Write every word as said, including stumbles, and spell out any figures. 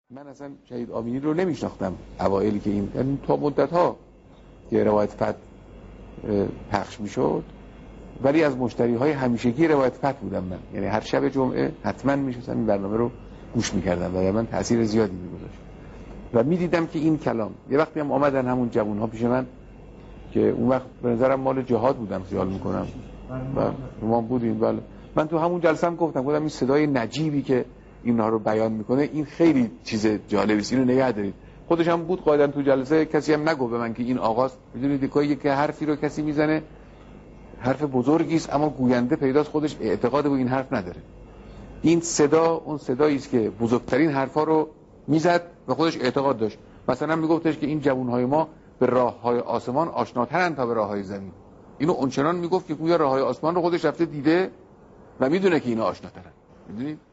من اصلا شهید آمینی رو نمیشناختم اوایلی که این، یعنی تا مدت ها که روایت فتح پخش میشد، ولی از مشتری های همیشگی روایت فتح بودم من. یعنی هر شب جمعه حتما میشستم این برنامه رو گوش میکردم و من تاثیر زیادی میگذاشت و میدیدم که این کلام یه وقتی هم آمدن همون جوان ها پیش من که اون وقت به نظرم مال جهاد بودم خیال میکنم و ما بودیم. بله من تو همون جلسه هم گفتم گفتم این صدای نجیبی که اینها رو بیان میکنه این خیلی چیز جالبی است، اینو نگه دارید. خودش هم بود قاعدتا تو جلسه، کسی هم نگو به من که این آغاز، میدونید یکی که حرفی رو کسی میزنه حرف بزرگی است اما گوینده پیداست خودش اعتقاد به این حرف نداره. این صدا اون صدایی است که بزرگترین حرفا رو میزد و خودش اعتقاد داشت. مثلا میگفتش که این جوانهای ما به راههای آسمان آشناترن تا به راههای زمین. اینو اونچنان میگفت که گویا راههای آسمان رو خودش رفته دیده و میدونه که اینا آشناترن. میدونید